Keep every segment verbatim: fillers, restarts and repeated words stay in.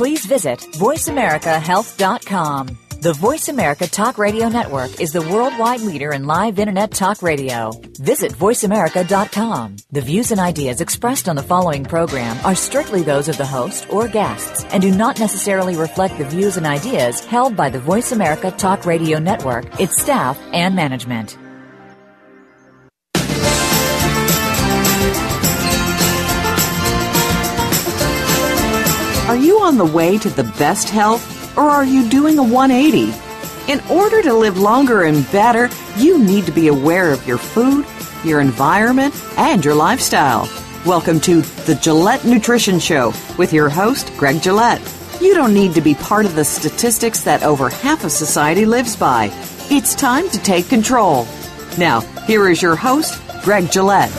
please visit voice america health dot com. The Voice America Talk Radio Network is the worldwide leader in live Internet talk radio. Visit voice america dot com. The views and ideas expressed on the following program are strictly those of the host or guests and do not necessarily reflect the views and ideas held by the Voice America Talk Radio Network, its staff, and management. Are you on the way to the best health? Or are you doing a one eighty? In order to live longer and better, you need to be aware of your food, your environment, and your lifestyle. Welcome to the Gillette Nutrition Show with your host, Greg Gillette. You don't need to be part of the statistics that over half of society lives by. It's time to take control. Now, here is your host, Greg Gillette.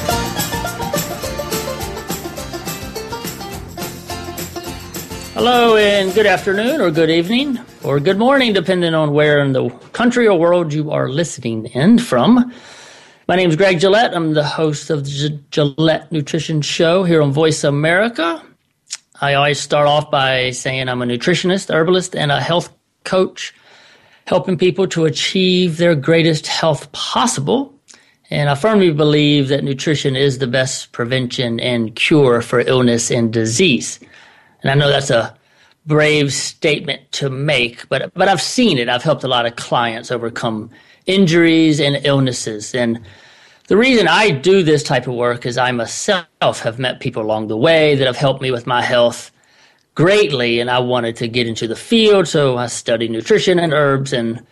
Hello and good afternoon or good evening or good morning, depending on where in the country or world you are listening in from. My name is Greg Gillette. I'm the host of the Gillette Nutrition Show here on Voice America. I always start off by saying I'm a nutritionist, herbalist, and a health coach, helping people to achieve their greatest health possible. And I firmly believe that nutrition is the best prevention and cure for illness and disease. And I know that's a brave statement to make, but but I've seen it. I've helped a lot of clients overcome injuries and illnesses. And the reason I do this type of work is I myself have met people along the way that have helped me with my health greatly, and I wanted to get into the field, so I studied nutrition and herbs and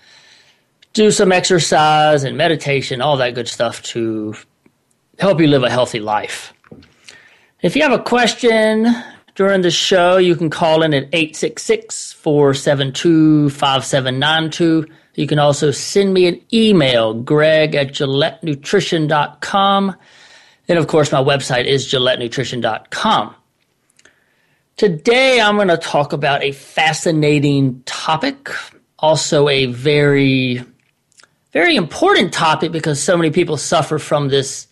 do some exercise and meditation, all that good stuff to help you live a healthy life. If you have a question during the show, you can call in at eight six six, four seven two, five seven nine two. You can also send me an email, greg at gillette nutrition dot com. And, of course, my website is gillette nutrition dot com. Today, I'm going to talk about a fascinating topic, also a very, very important topic because so many people suffer from this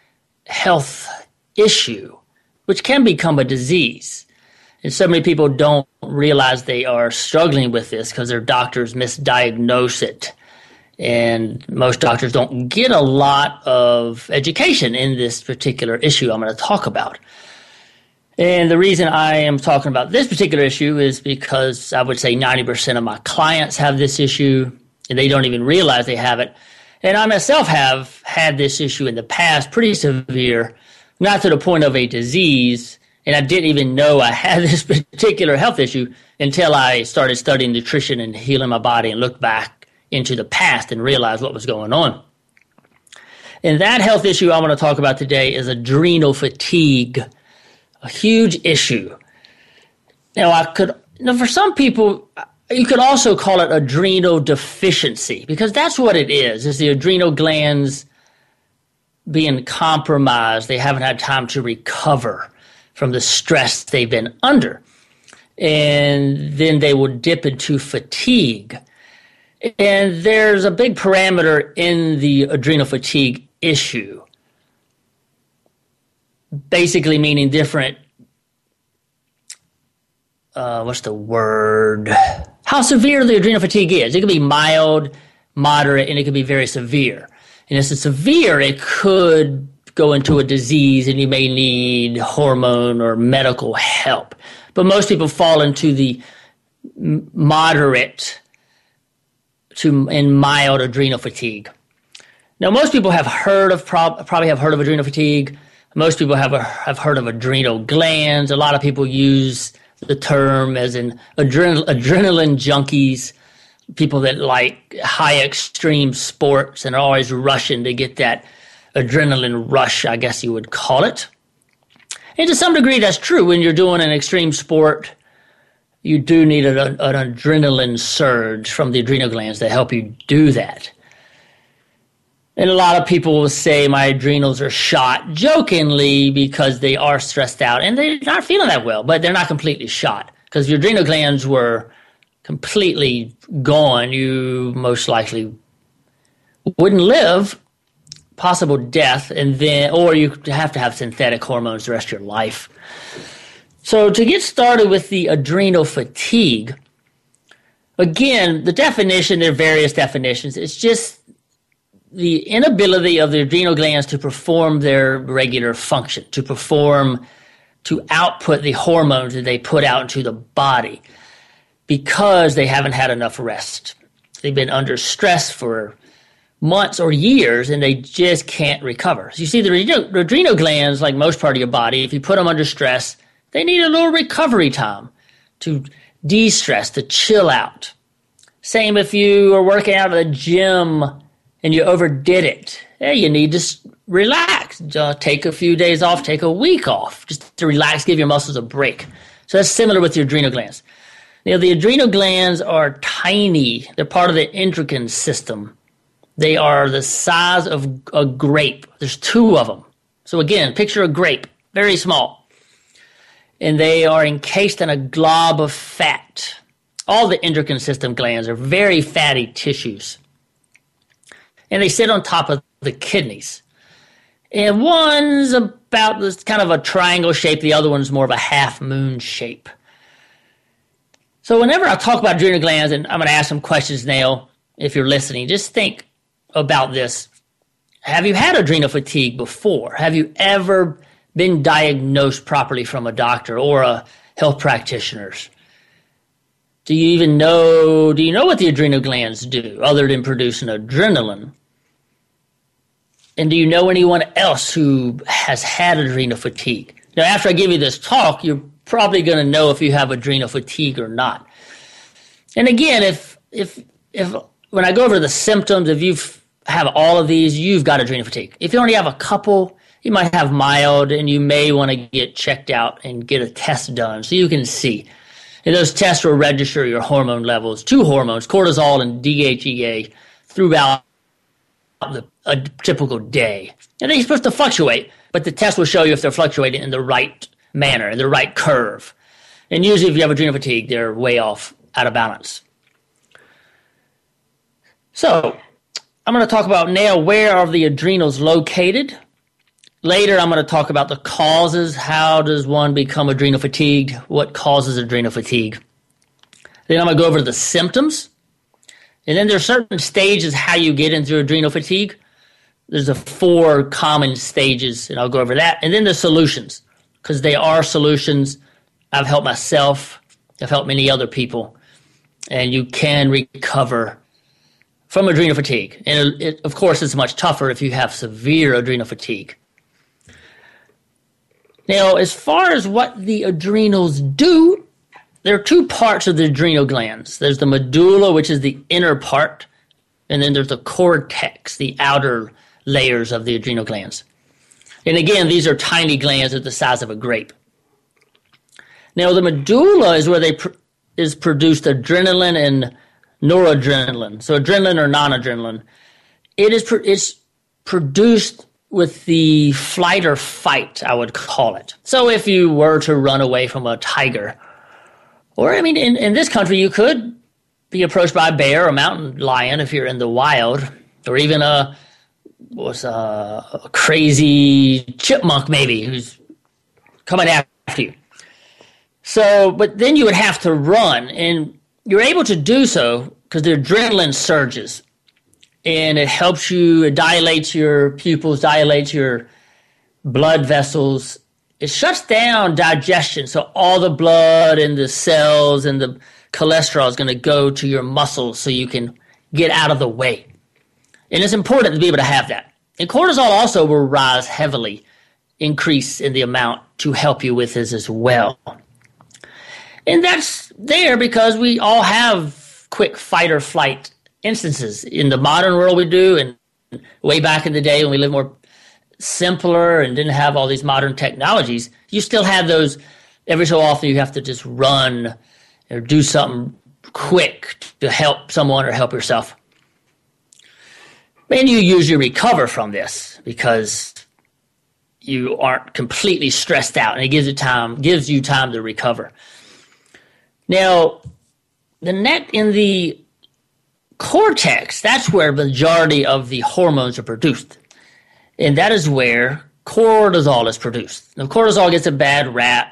health issue, which can become a disease. And so many people don't realize they are struggling with this because their doctors misdiagnose it. And most doctors don't get a lot of education in this particular issue I'm going to talk about. And the reason I am talking about this particular issue is because I would say ninety percent of my clients have this issue, and they don't even realize they have it. And I myself have had this issue in the past, pretty severe, not to the point of a disease, and I didn't even know I had this particular health issue until I started studying nutrition and healing my body and looked back into the past and realized what was going on. And that health issue I want to talk about today is adrenal fatigue, a huge issue. Now, I could, you know, for some people, you could also call it adrenal deficiency because that's what it is. It's the adrenal glands being compromised. They haven't had time to recover from the stress they've been under. And then they will dip into fatigue. And there's a big parameter in the adrenal fatigue issue, basically meaning different, uh, what's the word? How severe the adrenal fatigue is. It can be mild, moderate, and it can be very severe. And if it's severe, it could go into a disease and you may need hormone or medical help. But most people fall into the moderate to and mild adrenal fatigue. Now, most people have heard of prob- probably have heard of adrenal fatigue. Most people have a, have heard of adrenal glands. A lot of people use the term as in adrenal, adrenaline junkies, people that like high extreme sports and are always rushing to get that adrenaline rush, I guess you would call it. And to some degree, that's true. When you're doing an extreme sport, you do need an, an adrenaline surge from the adrenal glands to help you do that. And a lot of people will say my adrenals are shot jokingly because they are stressed out and they're not feeling that well, but they're not completely shot. Because if your adrenal glands were completely gone, you most likely wouldn't live, possible death, and then, or you have to have synthetic hormones the rest of your life. So to get started with the adrenal fatigue, again, the definition, there are various definitions. It's just the inability of the adrenal glands to perform their regular function, to perform, to output the hormones that they put out into the body because they haven't had enough rest. They've been under stress for months or years, and they just can't recover. So you see, the adrenal, the adrenal glands, like most part of your body, if you put them under stress, they need a little recovery time to de-stress, to chill out. Same if you are working out at a gym and you overdid it. Yeah, you need to relax. Uh, take a few days off, take a week off, just to relax, give your muscles a break. So that's similar with your adrenal glands. Now, the adrenal glands are tiny. They're part of the endocrine system. They are the size of a grape. There's two of them. So again, picture a grape, very small. And they are encased in a glob of fat. All the endocrine system glands are very fatty tissues. And they sit on top of the kidneys. And one's about this kind of a triangle shape. The other one's more of a half moon shape. So whenever I talk about adrenal glands, and I'm going to ask some questions now, if you're listening, just think about this. Have you had adrenal fatigue before? Have you ever been diagnosed properly from a doctor or a health practitioner? Do you even know, do you know what the adrenal glands do other than producing adrenaline? And do you know anyone else who has had adrenal fatigue? Now, after I give you this talk, you're probably going to know if you have adrenal fatigue or not. And again, if if if when I go over the symptoms, if you have all of these, you've got adrenal fatigue. If you only have a couple, you might have mild, and you may want to get checked out and get a test done so you can see. And those tests will register your hormone levels, two hormones, cortisol and D H E A, throughout the, a typical day. And they're supposed to fluctuate, but the test will show you if they're fluctuating in the right manner, in the right curve. And usually if you have adrenal fatigue, they're way off, out of balance. So I'm going to talk about now where are the adrenals located. Later, I'm going to talk about the causes. How does one become adrenal fatigued? What causes adrenal fatigue? Then I'm going to go over the symptoms. And then there's certain stages how you get into adrenal fatigue. There's the four common stages, and I'll go over that. And then the solutions, because they are solutions. I've helped myself. I've helped many other people. And you can recover from adrenal fatigue. And it, of course, it's much tougher if you have severe adrenal fatigue. Now, as far as what the adrenals do, there are two parts of the adrenal glands. There's the medulla, which is the inner part, and then there's the cortex, the outer layers of the adrenal glands. And again, these are tiny glands at the size of a grape. Now, the medulla is where they pr- is produced adrenaline and noradrenaline. So adrenaline or non-adrenaline. It is pr- it's produced with the flight or fight, I would call it. So if you were to run away from a tiger, or I mean, in, in this country, you could be approached by a bear or a mountain lion if you're in the wild, or even a, what's a, a crazy chipmunk maybe who's coming after you. So, but then you would have to run, and you're able to do so because the adrenaline surges. And it helps you, it dilates your pupils, dilates your blood vessels. It shuts down digestion. So all the blood and the cells and the cholesterol is going to go to your muscles so you can get out of the way. And it's important to be able to have that. And cortisol also will rise heavily, increase in the amount to help you with this as well. And that's there because we all have quick fight or flight instances. In the modern world we do, and way back in the day when we lived more simpler and didn't have all these modern technologies, you still have those. Every so often you have to just run or do something quick to help someone or help yourself. And you usually recover from this because you aren't completely stressed out, and it gives you time, gives you time to recover. Now, the net in the cortex, that's where the majority of the hormones are produced. And that is where cortisol is produced. Now, cortisol gets a bad rap.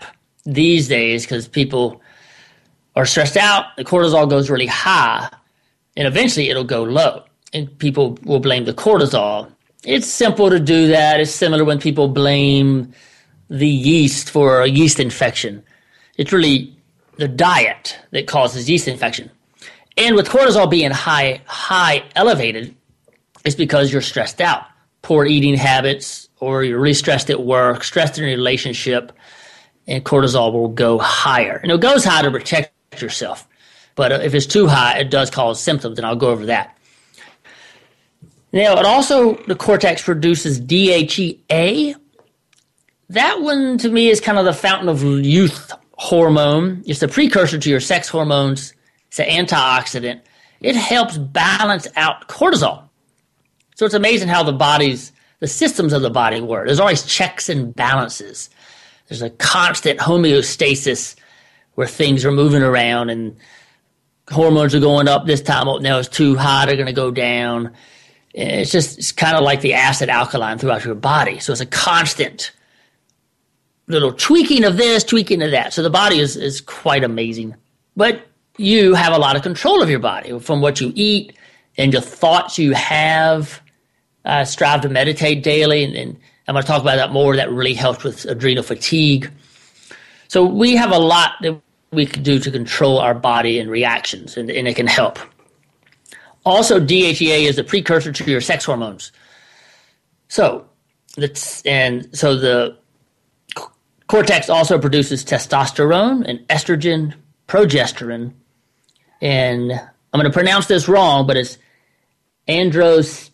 these days because people are stressed out, the cortisol goes really high, and eventually it'll go low. And people will blame the cortisol. It's simple to do that. It's similar when people blame the yeast for a yeast infection. It's really the diet that causes yeast infection. And with cortisol being high, high elevated, it's because you're stressed out. Poor eating habits, or you're really stressed at work, stressed in a relationship, and cortisol will go higher. And it goes high to protect yourself. But if it's too high, it does cause symptoms, and I'll go over that. Now, it also, the cortex produces D H E A. That one, to me, is kind of the fountain of youth hormone. It's the precursor to your sex hormones. It's an antioxidant. It helps balance out cortisol. So it's amazing how the body's, the systems of the body work. There's always checks and balances. There's a constant homeostasis where things are moving around and hormones are going up this time. Oh, now it's too high, they're going to go down. It's just, it's kind of like the acid alkaline throughout your body. So it's a constant little tweaking of this, tweaking of that. So the body is, is quite amazing. But you have a lot of control of your body from what you eat and the thoughts you have. Uh, strive to meditate daily, and, and I'm going to talk about that more. That really helps with adrenal fatigue. So we have a lot that we can do to control our body and reactions, and, and it can help. Also, D H E A is the precursor to your sex hormones. So, that's, and so the cortex also produces testosterone and estrogen, progesterone, and I'm going to pronounce this wrong, but it's androstenedione.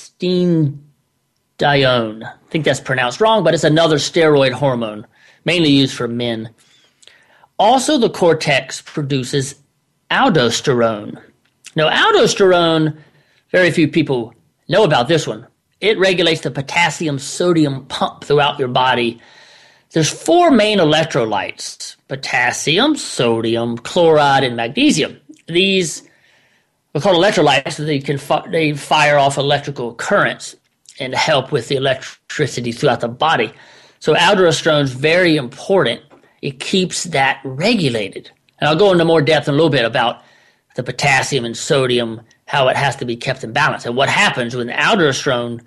I think that's pronounced wrong, but it's another steroid hormone, mainly used for men. Also, the cortex produces aldosterone. Now, aldosterone, very few people know about this one. It regulates the potassium-sodium pump throughout your body. There's four main electrolytes: potassium, sodium, chloride, and magnesium. These are called electrolytes. They can fi- they fire off electrical currents and help with the electricity throughout the body. So aldosterone is very important. It keeps that regulated. And I'll go into more depth in a little bit about the potassium and sodium, how it has to be kept in balance. And what happens when aldosterone,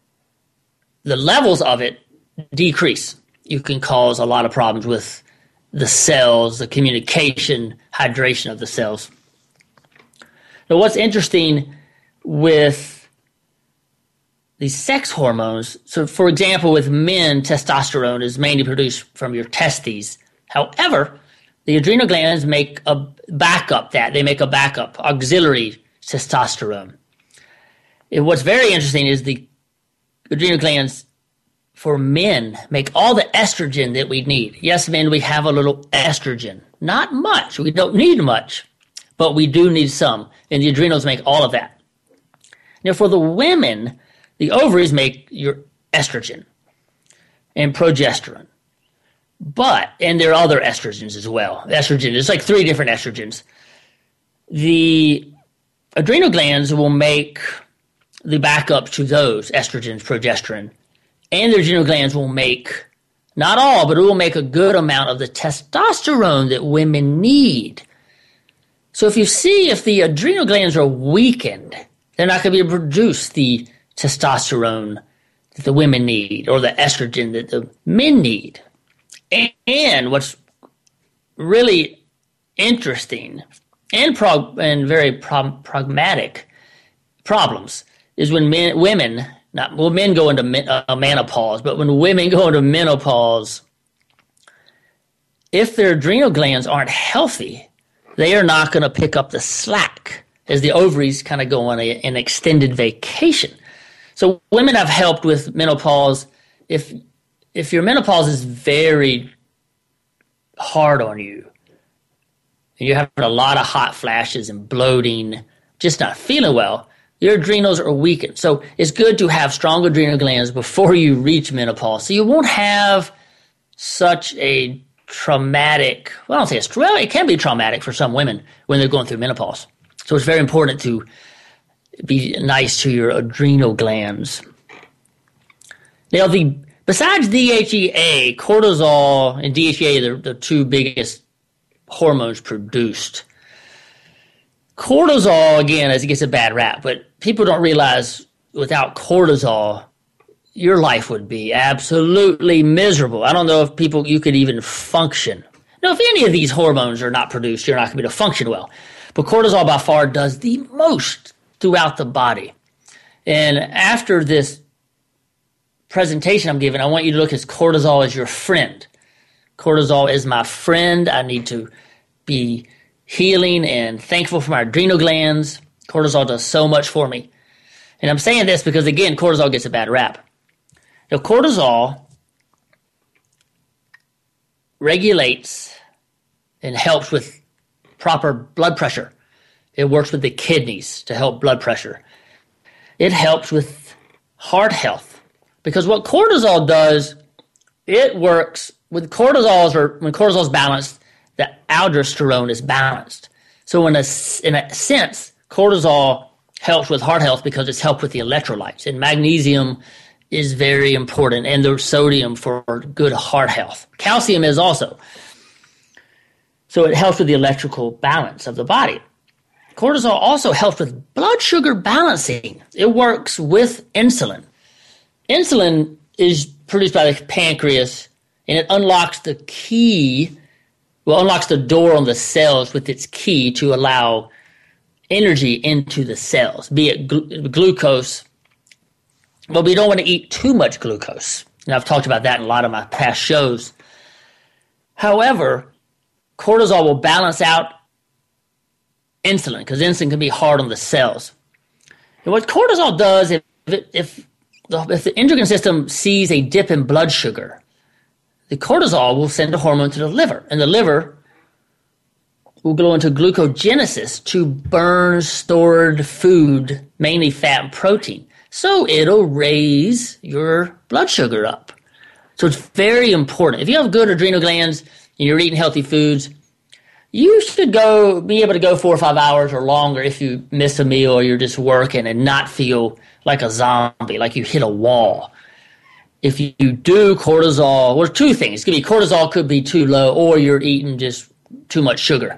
the levels of it decrease. You can cause a lot of problems with the cells, the communication, hydration of the cells. Now, what's interesting with these sex hormones, so for example, with men, testosterone is mainly produced from your testes. However, the adrenal glands make a backup that. They make a backup, auxiliary testosterone. And what's very interesting is the adrenal glands for men make all the estrogen that we need. Yes, men, we have a little estrogen. Not much. We don't need much, but we do need some. And the adrenals make all of that. Now, for the women, the ovaries make your estrogen and progesterone. But, and there are other estrogens as well. Estrogen, there's like three different estrogens. The adrenal glands will make the backup to those estrogens, progesterone. And the adrenal glands will make, not all, but it will make a good amount of the testosterone that women need. So if you see if the adrenal glands are weakened, they're not going to be able to produce the testosterone that the women need or the estrogen that the men need. And what's really interesting and prog- and very pro- pragmatic problems is when men, women, not well, men go into men, uh, menopause, but when women go into menopause, if their adrenal glands aren't healthy, they are not going to pick up the slack as the ovaries kind of go on a, an extended vacation. So women have helped with menopause. If if your menopause is very hard on you, and you're having a lot of hot flashes and bloating, just not feeling well, your adrenals are weakened. So it's good to have strong adrenal glands before you reach menopause, so you won't have such a traumatic, well, I don't say it's, well, it can be traumatic for some women when they're going through menopause. So it's very important to be nice to your adrenal glands. Now, the Besides D H E A, cortisol and D H E A are the two biggest hormones produced. Cortisol, again, as it gets a bad rap, but people don't realize without cortisol, your life would be absolutely miserable. I don't know if people, you could even function. Now, if any of these hormones are not produced, you're not going to be able to function well. But cortisol by far does the most throughout the body. And after this presentation I'm giving, I want you to look at cortisol as your friend. Cortisol is my friend. I need to be healing and thankful for my adrenal glands. Cortisol does so much for me. And I'm saying this because, again, cortisol gets a bad rap. Now, cortisol regulates and helps with proper blood pressure. It works with the kidneys to help blood pressure. It helps with heart health. Because what cortisol does, it works with cortisol, or when cortisol is balanced, the aldosterone is balanced. So in a, in a sense, cortisol helps with heart health because it's helped with the electrolytes. And magnesium is very important, and the sodium for good heart health. Calcium is also. So it helps with the electrical balance of the body. Cortisol also helps with blood sugar balancing. It works with insulin. Insulin is produced by the pancreas, and it unlocks the key, well, unlocks the door on the cells with its key to allow energy into the cells, be it gl- glucose. But we don't want to eat too much glucose. And I've talked about that in a lot of my past shows. However, cortisol will balance out insulin, because insulin can be hard on the cells. And what cortisol does, if, if If the endocrine system sees a dip in blood sugar, the cortisol will send a hormone to the liver, and the liver will go into glucogenesis to burn stored food, mainly fat and protein. So it'll raise your blood sugar up. So it's very important. If you have good adrenal glands and you're eating healthy foods, you should go be able to go four or five hours or longer if you miss a meal or you're just working and not feel like a zombie, like you hit a wall. If you do, cortisol, well, two things. It could be cortisol could be too low, or you're eating just too much sugar.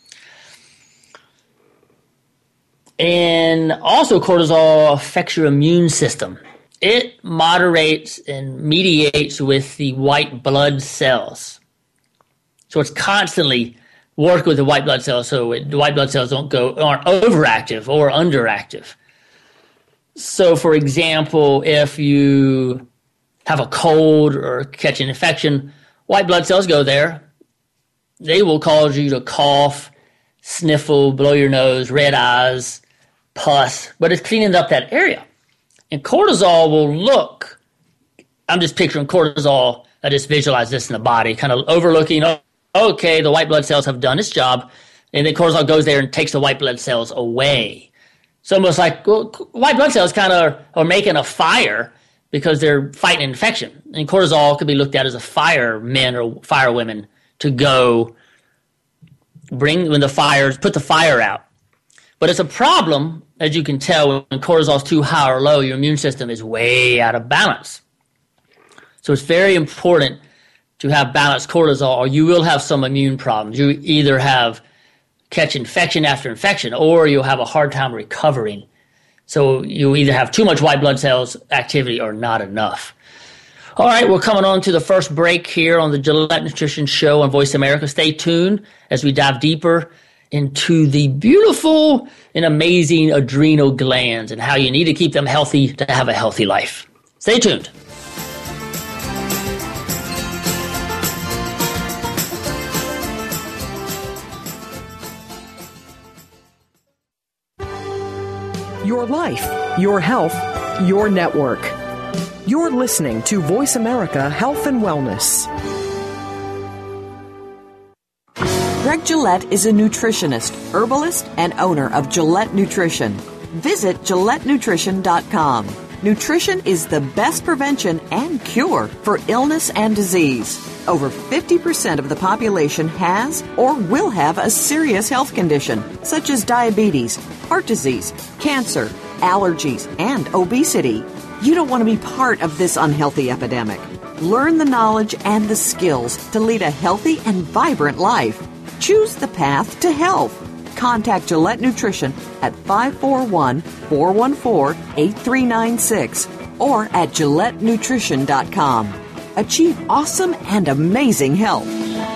And also cortisol affects your immune system. It moderates and mediates with the white blood cells. So it's constantly working with the white blood cells so it, the white blood cells don't go aren't overactive or underactive. So, for example, if you have a cold or catch an infection, white blood cells go there. They will cause you to cough, sniffle, blow your nose, red eyes, pus, but it's cleaning up that area. And cortisol will look, I'm just picturing cortisol, I just visualize this in the body, kind of overlooking, oh, okay, the white blood cells have done its job, and then cortisol goes there and takes the white blood cells away. It's almost like well, white blood cells kind of are making a fire because they're fighting infection. And cortisol could be looked at as a fireman or firewomen to go bring when the fires, put the fire out. But it's a problem, as you can tell, when cortisol is too high or low, your immune system is way out of balance. So it's very important to have balanced cortisol, or you will have some immune problems. You either have catch infection after infection, or you'll have a hard time recovering. So you either have too much white blood cells activity or not enough. All right, we're coming on to the first break here on the Gillette Nutrition Show on Voice America. Stay tuned as we dive deeper into the beautiful and amazing adrenal glands and how you need to keep them healthy to have a healthy life. Stay tuned. Your life, your health, your network. You're listening to Voice America Health and Wellness. Greg Gillette is a nutritionist, herbalist, and owner of Gillette Nutrition. Visit Gillette Nutrition dot com. Nutrition is the best prevention and cure for illness and disease. Over fifty percent of the population has or will have a serious health condition, such as diabetes, heart disease, cancer, allergies, and obesity. You don't want to be part of this unhealthy epidemic. Learn the knowledge and the skills to lead a healthy and vibrant life. Choose the path to health. Contact Gillette Nutrition at five four one, four one four, eight three nine six or at Gillette Nutrition dot com. Achieve awesome and amazing health.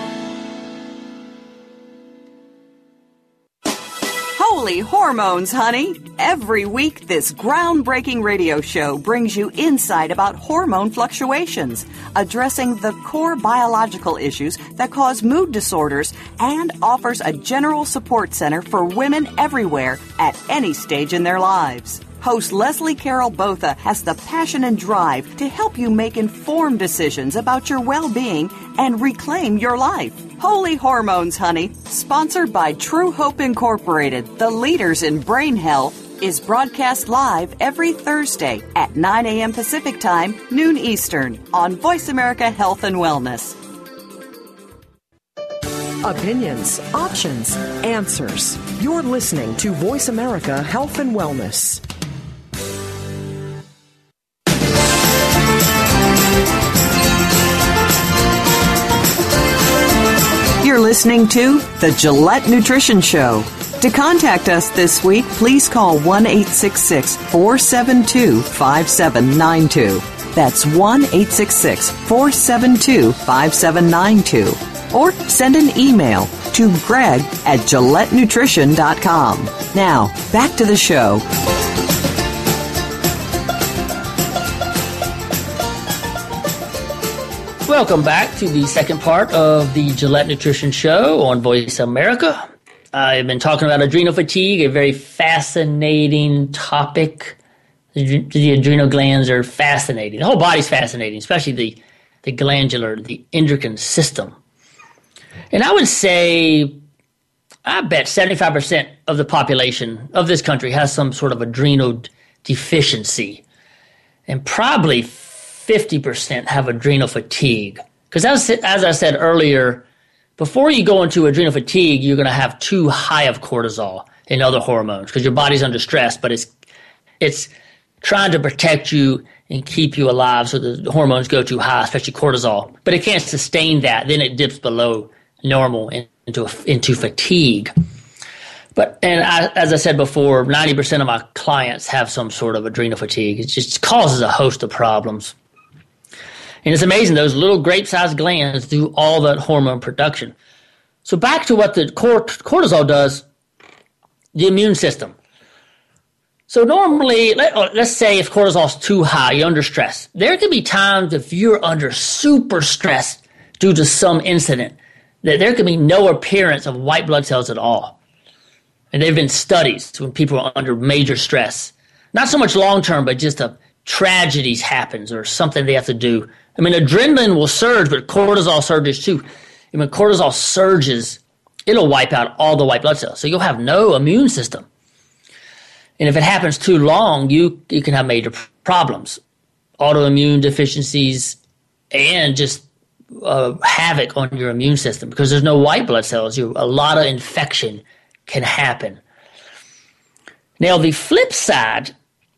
Holy hormones, honey! Every week, this groundbreaking radio show brings you insight about hormone fluctuations, addressing the core biological issues that cause mood disorders, and offers a general support center for women everywhere at any stage in their lives. Host Leslie Carol Botha has the passion and drive to help you make informed decisions about your well-being and reclaim your life. Holy Hormones, Honey, sponsored by True Hope Incorporated, the leaders in brain health, is broadcast live every Thursday at nine a.m. Pacific Time, noon Eastern, on Voice America Health and Wellness. Opinions, options, answers. You're listening to Voice America Health and Wellness. You're listening to The Gillette Nutrition Show. To contact us this week, please call one eight six six, four seven two, five seven nine two. That's one eight six six, four seven two, five seven nine two. Or send an email to greg at Gillette Nutrition dot com. Now, back to the show. Welcome back to the second part of the Gillette Nutrition Show on Voice America. I've been talking about adrenal fatigue, a very fascinating topic. The, the adrenal glands are fascinating. The whole body's fascinating, especially the, the glandular, the endocrine system. And I would say, I bet seventy-five percent of the population of this country has some sort of adrenal deficiency. And probably fifty percent have adrenal fatigue. Because as, as I said earlier, before you go into adrenal fatigue, you're going to have too high of cortisol and other hormones because your body's under stress, but it's it's trying to protect you and keep you alive so the hormones go too high, especially cortisol. But it can't sustain that. Then it dips below normal into into fatigue. But and I, as I said before, ninety percent of my clients have some sort of adrenal fatigue. It just causes a host of problems. And it's amazing, those little grape-sized glands do all that hormone production. So back to what the cortisol does, the immune system. So normally, let, let's say if cortisol's too high, you're under stress. There can be times if you're under super stress due to some incident that there can be no appearance of white blood cells at all. And there have been studies when people are under major stress. Not so much long-term, but just a tragedies happens or something they have to do. I mean, adrenaline will surge, but cortisol surges too. And when cortisol surges, it'll wipe out all the white blood cells. So you'll have no immune system. And if it happens too long, you, you can have major problems, autoimmune deficiencies, and just uh, havoc on your immune system because there's no white blood cells. You, a lot of infection can happen. Now, the flip side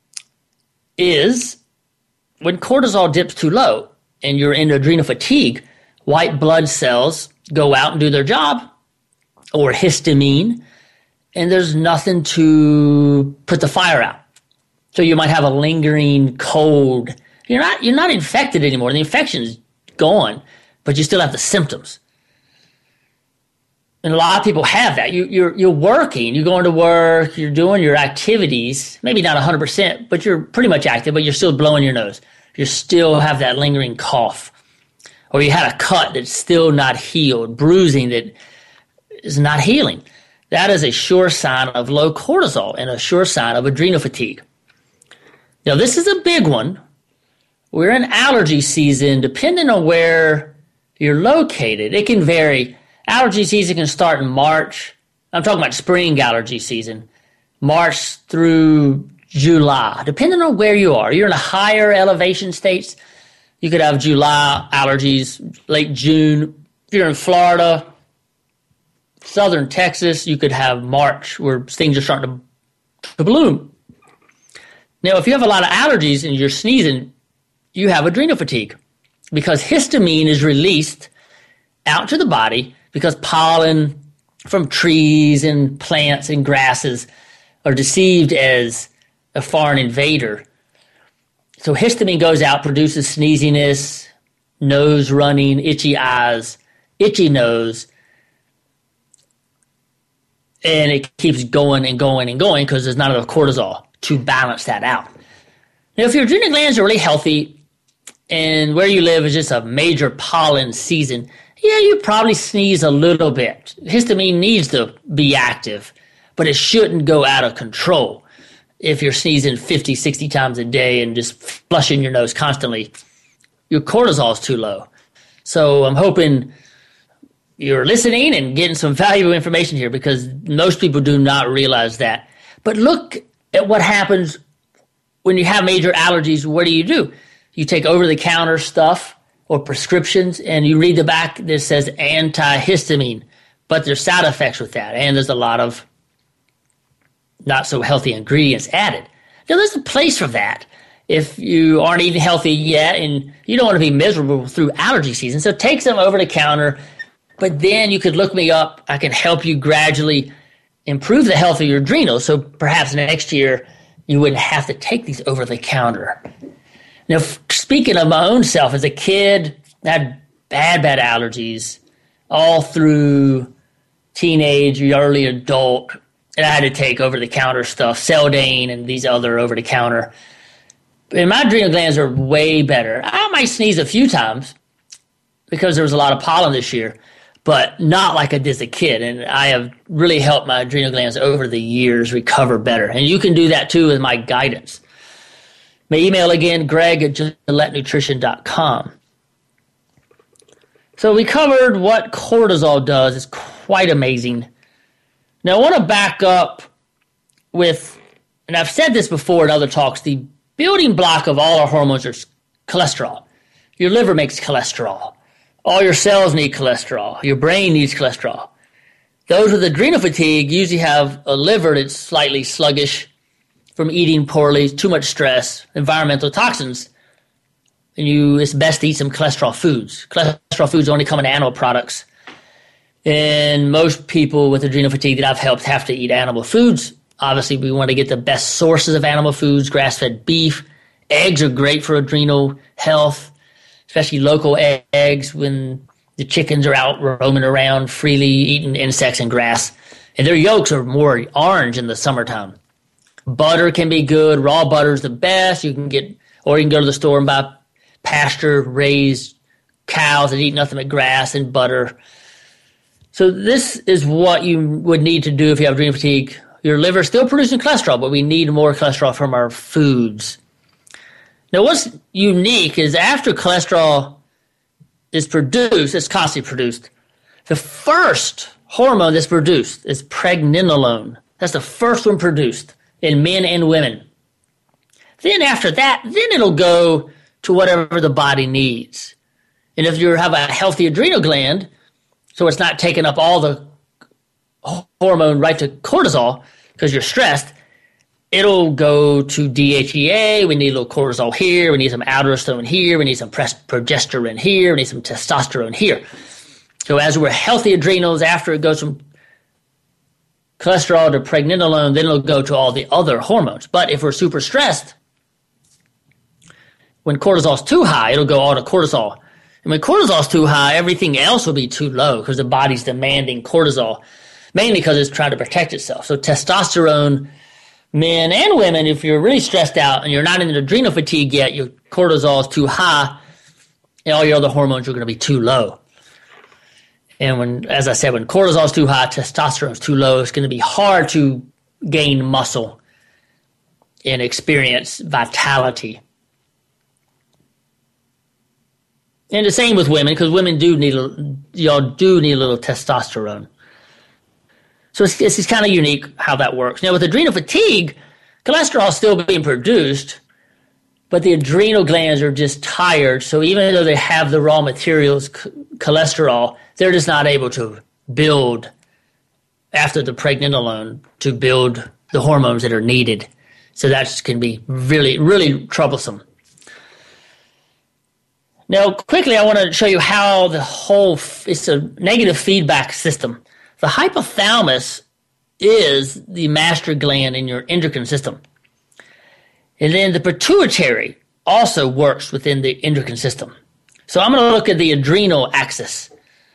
is when cortisol dips too low and you're in adrenal fatigue, white blood cells go out and do their job, or histamine, and there's nothing to put the fire out. So you might have a lingering cold. You're not you're not infected anymore. The infection's gone, but you still have the symptoms. And a lot of people have that. You, you're you're working, you're going to work, you're doing your activities, maybe not one hundred percent, but you're pretty much active, but you're still blowing your nose. You still have that lingering cough. Or you had a cut that's still not healed, bruising that is not healing. That is a sure sign of low cortisol and a sure sign of adrenal fatigue. Now, this is a big one. We're in allergy season. Depending on where you're located, it can vary. Allergy season can start in March. I'm talking about spring allergy season, March through July, depending on where you are. You're in a higher elevation states, you could have July allergies, late June. If you're in Florida, southern Texas, you could have March where things are starting to, to bloom. Now, if you have a lot of allergies and you're sneezing, you have adrenal fatigue because histamine is released out to the body because pollen from trees and plants and grasses are deceived as a foreign invader. So histamine goes out, produces sneeziness, nose running, itchy eyes, itchy nose, and it keeps going and going and going because there's not enough cortisol to balance that out. Now, if your adrenal glands are really healthy and where you live is just a major pollen season, yeah, you probably sneeze a little bit. Histamine needs to be active, but it shouldn't go out of control. If you're sneezing fifty, sixty times a day and just flushing your nose constantly, your cortisol is too low. So I'm hoping you're listening and getting some valuable information here because most people do not realize that. But look at what happens when you have major allergies. What do you do? You take over-the-counter stuff or prescriptions, and you read the back that says antihistamine, but there's side effects with that, and there's a lot of not so healthy ingredients added. Now, there's a place for that if you aren't eating healthy yet and you don't want to be miserable through allergy season. So take some over-the-counter, but then you could look me up. I can help you gradually improve the health of your adrenals, so perhaps next year you wouldn't have to take these over-the-counter. Now, speaking of my own self, as a kid, I had bad, bad allergies all through teenage, early adult, and I had to take over-the-counter stuff, Seldane and these other over-the-counter. And my adrenal glands are way better. I might sneeze a few times because there was a lot of pollen this year, but not like I did as a kid. And I have really helped my adrenal glands over the years recover better. And you can do that too with my guidance. My email again, greg at gillette nutrition dot com. So we covered what cortisol does. It's quite amazing. Now I want to back up with, and I've said this before in other talks, the building block of all our hormones is cholesterol. Your liver makes cholesterol. All your cells need cholesterol. Your brain needs cholesterol. Those with adrenal fatigue usually have a liver that's slightly sluggish from eating poorly, too much stress, environmental toxins. And you, it's best to eat some cholesterol foods. Cholesterol foods only come in animal products. And most people with adrenal fatigue that I've helped have to eat animal foods. Obviously, we want to get the best sources of animal foods, grass-fed beef. Eggs are great for adrenal health, especially local eggs when the chickens are out roaming around freely, eating insects and grass. And their yolks are more orange in the summertime. Butter can be good. Raw butter is the best. You can get, or you can go to the store and buy pasture-raised cows that eat nothing but grass and butter. So this is what you would need to do if you have adrenal fatigue. Your liver is still producing cholesterol, but we need more cholesterol from our foods. Now, what's unique is after cholesterol is produced, it's constantly produced, the first hormone that's produced is pregnenolone. That's the first one produced in men and women. Then after that, then it'll go to whatever the body needs. And if you have a healthy adrenal gland, so it's not taking up all the hormone right to cortisol because you're stressed, it'll go to D H E A. We need a little cortisol here. We need some aldosterone here. We need some progesterone here. We need some testosterone here. So as we're healthy adrenals, after it goes from cholesterol to pregnenolone, then it'll go to all the other hormones. But if we're super stressed, when cortisol's too high, it'll go all to cortisol. And when cortisol's too high, everything else will be too low because the body's demanding cortisol, mainly because it's trying to protect itself. So testosterone, men and women, if you're really stressed out and you're not in adrenal fatigue yet, your cortisol is too high, and all your other hormones are going to be too low. And when, as I said, when cortisol is too high, testosterone is too low, it's going to be hard to gain muscle and experience vitality. And the same with women, because women do need, y'all do need a little testosterone. So it's, it's kind of unique how that works. Now with adrenal fatigue, cholesterol is still being produced, but the adrenal glands are just tired. So even though they have the raw materials, c- cholesterol, they're just not able to build after the pregnenolone to build the hormones that are needed So that can be really, really troublesome. Now, quickly, I want to show you how the whole, it's a negative feedback system. The hypothalamus is the master gland in your endocrine system. And then the pituitary also works within the endocrine system. So I'm going to look at the adrenal axis.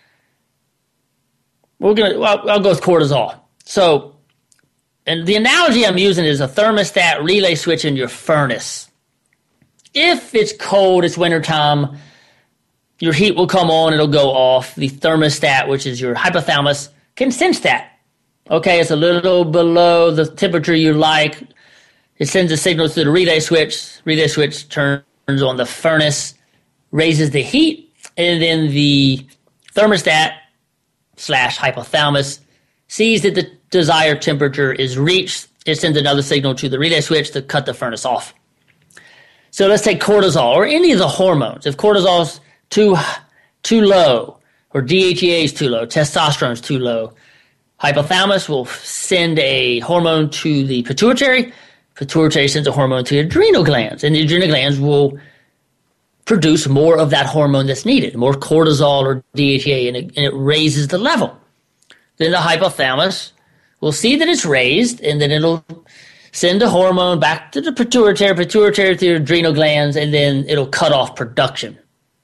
We're going to, well, I'll go with cortisol. So, and the analogy I'm using is a thermostat relay switch in your furnace. If it's cold, it's wintertime, your heat will come on, it'll go off. The thermostat, which is your hypothalamus, can sense that. Okay, it's a little below the temperature you like. It sends a signal to the relay switch. Relay switch turns on the furnace, raises the heat, and then the thermostat slash hypothalamus sees that the desired temperature is reached. It sends another signal to the relay switch to cut the furnace off. So let's take cortisol or any of the hormones. If cortisol's too too low, or D H E A is too low, testosterone is too low, hypothalamus will send a hormone to the pituitary. Pituitary sends a hormone to the adrenal glands, and the adrenal glands will produce more of that hormone that's needed, more cortisol or D H E A, and it, and it raises the level. Then the hypothalamus will see that it's raised, and then it'll send the hormone back to the pituitary, pituitary to the adrenal glands, and then it'll cut off production.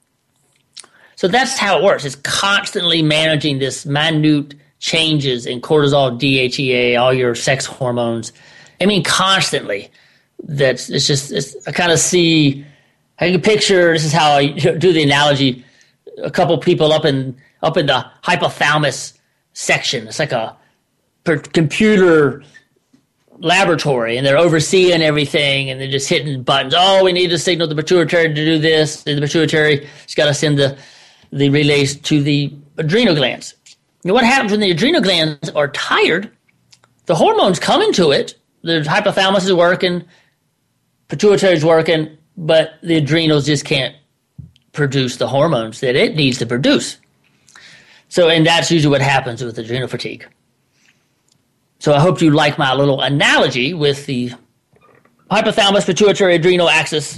So that's how it works. It's constantly managing this minute changes in cortisol, D H E A, all your sex hormones. I mean, constantly. That's it's just it's, I kind of see. I can picture. This is how I do the analogy. A couple people up in up in the hypothalamus section. It's like a per computer laboratory, and they're overseeing everything, and they're just hitting buttons. Oh, we need to signal the pituitary to do this. And the pituitary has got to send the the relays to the adrenal glands. Now, what happens when the adrenal glands are tired? The hormones come into it. The hypothalamus is working, pituitary is working, but the adrenals just can't produce the hormones that it needs to produce. So, and that's usually what happens with adrenal fatigue. So I hope you like my little analogy with the hypothalamus, pituitary, adrenal axis.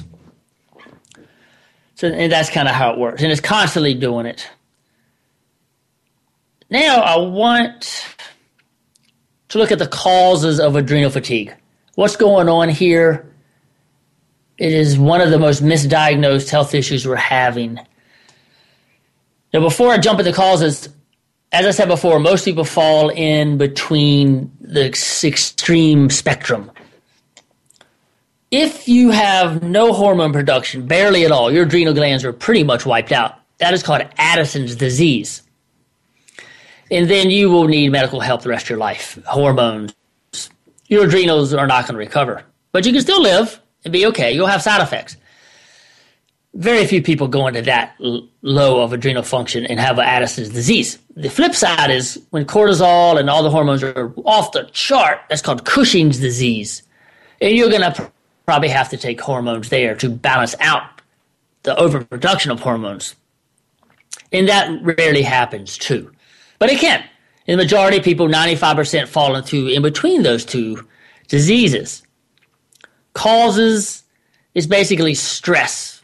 So, and that's kind of how it works. And it's constantly doing it. Now I want to look at the causes of adrenal fatigue. What's going on here? It is one of the most misdiagnosed health issues we're having. Now, before I jump into causes, as I said before, most people fall in between the extreme spectrum. If you have no hormone production, barely at all, your adrenal glands are pretty much wiped out. That is called Addison's disease. And then you will need medical help the rest of your life. Hormones. Your adrenals are not going to recover. But you can still live and be okay. You'll have side effects. Very few people go into that l- low of adrenal function and have Addison's disease. The flip side is when cortisol and all the hormones are off the chart, that's called Cushing's disease. And you're going to pr- probably have to take hormones there to balance out the overproduction of hormones. And that rarely happens too. But it can. In the majority of people, ninety-five percent fall into in between those two diseases. Causes is basically stress.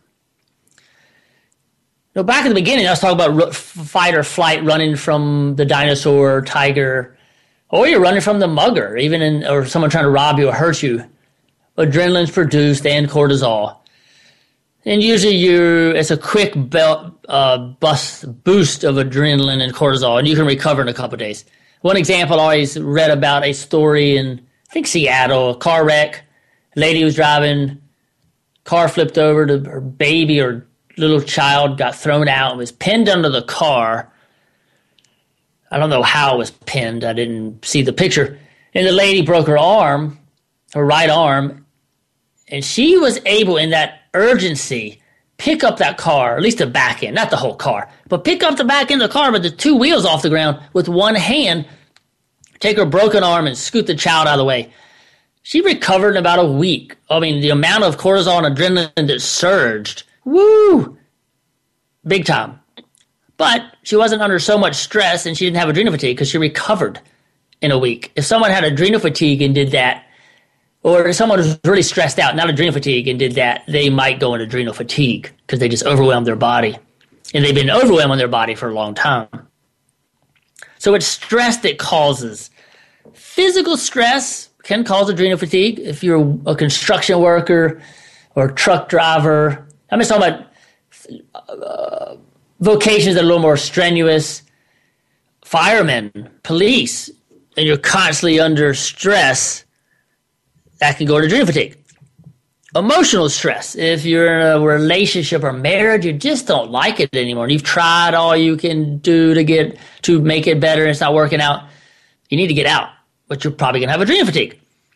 Now, back in the beginning, I was talking about fight or flight, running from the dinosaur, tiger, or you're running from the mugger, even in, or someone trying to rob you or hurt you. Adrenaline's produced and cortisol. And usually you it's a quick belt, uh, bust, boost of adrenaline and cortisol, and you can recover in a couple of days. One example, I always read about a story in, I think, Seattle, a car wreck. A lady was driving, car flipped over, to her baby or little child got thrown out and was pinned under the car. I don't know how it was pinned. I didn't see the picture. And the lady broke her arm, her right arm, and she was able, in that urgency, pick up that car, at least the back end, not the whole car, but pick up the back end of the car with the two wheels off the ground with one hand, take her broken arm and scoot the child out of the way. She recovered in about a week. I mean, the amount of cortisol and adrenaline that surged, woo, big time. But she wasn't under so much stress, and she didn't have adrenal fatigue because she recovered in a week. If someone had adrenal fatigue and did that, Or if someone who's really stressed out, not adrenal fatigue, and did that, they might go into adrenal fatigue because they just overwhelmed their body. And they've been overwhelming their body for a long time. So it's stress that causes. Physical stress can cause adrenal fatigue. If you're a construction worker or a truck driver, I'm just talking about uh, vocations that are a little more strenuous. Firemen, police, and you're constantly under stress, that can go to adrenal fatigue. Emotional stress. If you're in a relationship or marriage, you just don't like it anymore, and you've tried all you can do to get to make it better, and it's not working out, you need to get out, but you're probably going to have adrenal fatigue.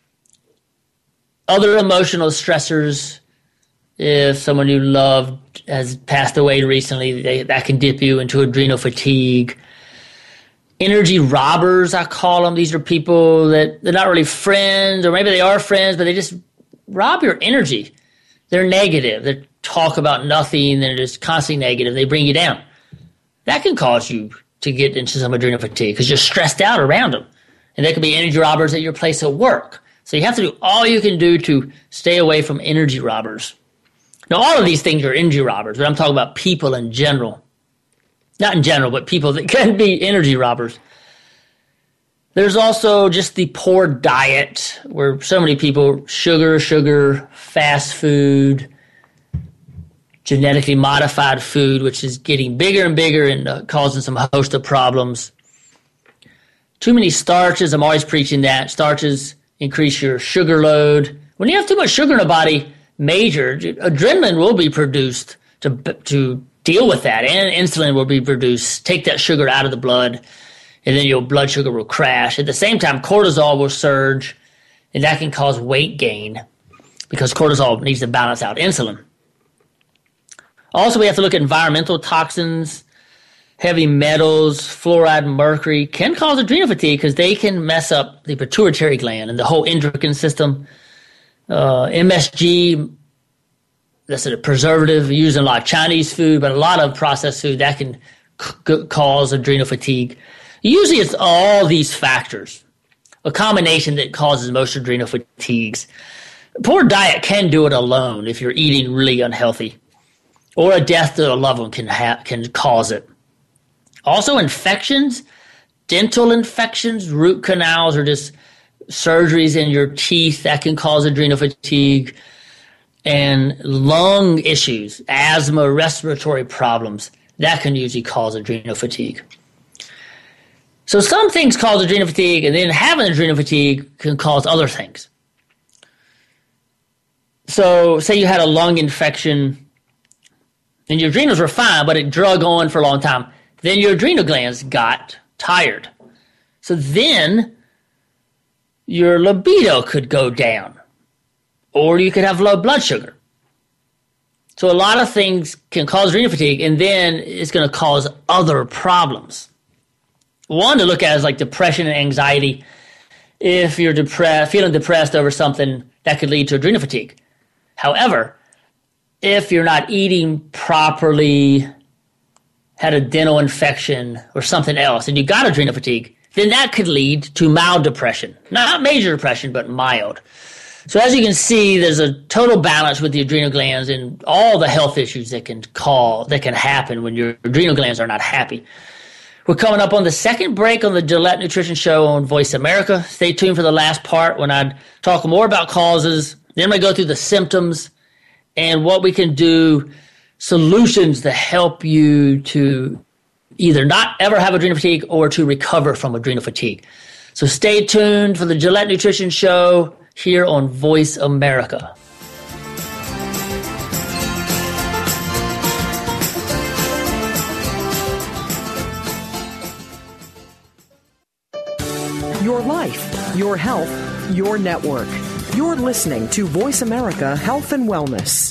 Other emotional stressors, if someone you loved has passed away recently, they, that can dip you into adrenal fatigue. Energy robbers, I call them. These are people that they're not really friends, or maybe they are friends, but they just rob your energy. They're negative. They talk about nothing. They're just constantly negative. They bring you down. That can cause you to get into some adrenal fatigue because you're stressed out around them. And they could be energy robbers at your place of work. So you have to do all you can do to stay away from energy robbers. Now, all of these things are energy robbers, but I'm talking about people in general. Not in general, but people that can be energy robbers. There's also just the poor diet where so many people, sugar, sugar, fast food, genetically modified food, which is getting bigger and bigger and uh, causing some host of problems. Too many starches, I'm always preaching that. Starches increase your sugar load. When you have too much sugar in the body, major, adrenaline will be produced to to deal with that, and insulin will be produced, take that sugar out of the blood, and then your blood sugar will crash. At the same time, cortisol will surge, and that can cause weight gain because cortisol needs to balance out insulin. Also, we have to look at environmental toxins. Heavy metals, fluoride, mercury can cause adrenal fatigue because they can mess up the pituitary gland and the whole endocrine system. Uh, M S G, that's a preservative used in a lot of Chinese food, but a lot of processed food, that can c- cause adrenal fatigue. Usually it's all these factors, a combination that causes most adrenal fatigues. Poor diet can do it alone if you're eating really unhealthy, or a death to a loved one can ha- can cause it. Also infections, dental infections, root canals, or just surgeries in your teeth, that can cause adrenal fatigue. And lung issues, asthma, respiratory problems, that can usually cause adrenal fatigue. So some things cause adrenal fatigue, and then having adrenal fatigue can cause other things. So say you had a lung infection, and your adrenals were fine, but it drug on for a long time. Then your adrenal glands got tired. So then your libido could go down. Or you could have low blood sugar. So a lot of things can cause adrenal fatigue, and then it's going to cause other problems. One to look at is like depression and anxiety. If you're depressed, feeling depressed over something, that could lead to adrenal fatigue. However, if you're not eating properly, had a dental infection or something else, and you got adrenal fatigue, then that could lead to mild depression. Not major depression, but mild. So as you can see, there's a total balance with the adrenal glands and all the health issues that can call that can happen when your adrenal glands are not happy. We're coming up on the second break on the Gillette Nutrition Show on Voice America. Stay tuned for the last part when I talk more about causes. Then I go through the symptoms and what we can do, solutions to help you to either not ever have adrenal fatigue or to recover from adrenal fatigue. So stay tuned for the Gillette Nutrition Show here on Voice America. Your life, your health, your network. You're listening to Voice America Health and Wellness.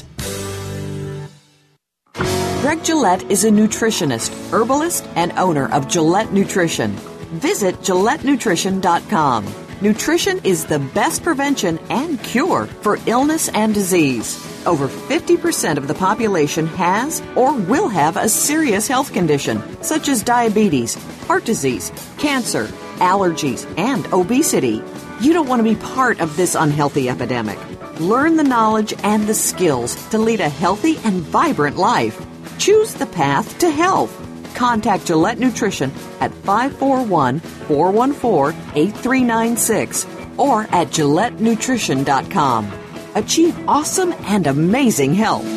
Greg Gillette is a nutritionist, herbalist, and owner of Gillette Nutrition. Visit Gillette Nutrition dot com. Nutrition is the best prevention and cure for illness and disease. Over fifty percent of the population has or will have a serious health condition, such as diabetes, heart disease, cancer, allergies, and obesity. You don't want to be part of this unhealthy epidemic. Learn the knowledge and the skills to lead a healthy and vibrant life. Choose the path to health. Contact Gillette Nutrition at five four one, four one four, eight three nine six or at gillette nutrition dot com. Achieve awesome and amazing health.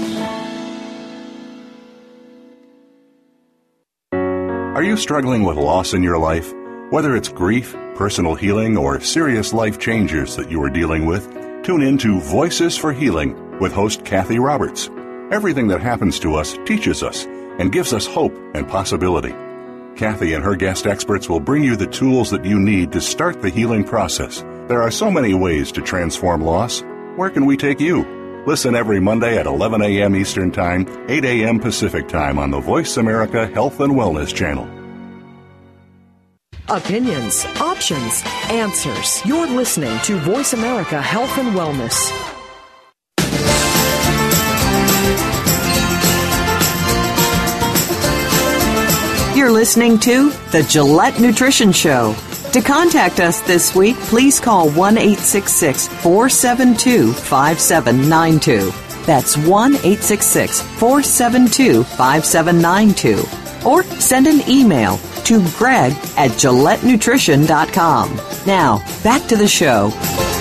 Are you struggling with loss in your life? Whether it's grief, personal healing, or serious life changes that you are dealing with, tune in to Voices for Healing with host Kathy Roberts. Everything that happens to us teaches us and gives us hope and possibility. Kathy and her guest experts will bring you the tools that you need to start the healing process. There are so many ways to transform loss. Where can we take you? Listen every Monday at eleven a.m. Eastern Time, eight a.m. Pacific Time on the Voice America Health and Wellness Channel. Opinions, options, answers. You're listening to Voice America Health and Wellness. You're listening to The Gillette Nutrition Show. To contact us this week, please call one eight six six, four seven two, five seven nine two. That's one eight six six, four seven two, five seven nine two. Or send an email to greg at gillette nutrition dot com. Now, back to the show.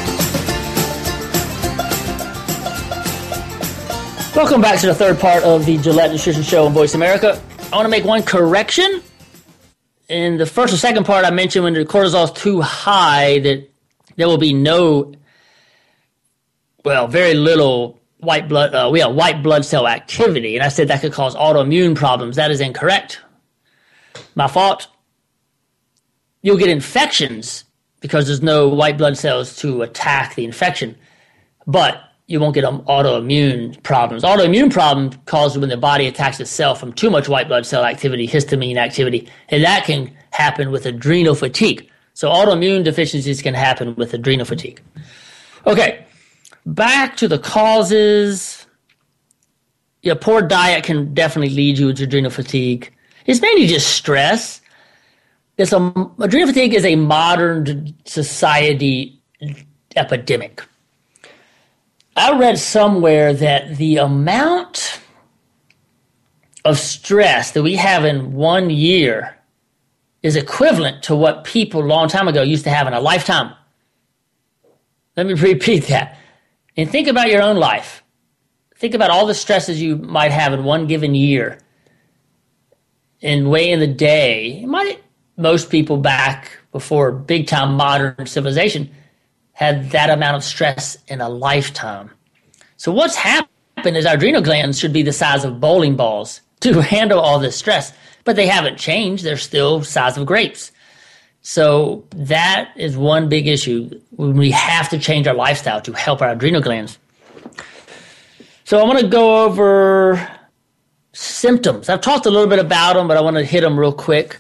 Welcome back to the third part of the Gillette Nutrition Show on Voice America. I want to make one correction. In the first or second part, I mentioned when the cortisol is too high that there will be no, well, very little white blood, uh, we have white blood cell activity, and I said that could cause autoimmune problems. That is incorrect. My fault. You'll get infections because there's no white blood cells to attack the infection, but you won't get autoimmune problems. Autoimmune problems caused when the body attacks itself from too much white blood cell activity, histamine activity, and that can happen with adrenal fatigue. So autoimmune deficiencies can happen with adrenal fatigue. Okay, back to the causes. Yeah, poor diet can definitely lead you to adrenal fatigue. It's mainly just stress. It's a, adrenal fatigue is a modern society epidemic. I read somewhere that the amount of stress that we have in one year is equivalent to what people a long time ago used to have in a lifetime. Let me repeat that. And think about your own life. Think about all the stresses you might have in one given year. And way in the day, might, most people back before big-time modern civilization had that amount of stress in a lifetime. So what's happened is our adrenal glands should be the size of bowling balls to handle all this stress, but they haven't changed. They're still the size of grapes. So that is one big issue. We have to change our lifestyle to help our adrenal glands. So I want to go over symptoms. I've talked a little bit about them, but I want to hit them real quick.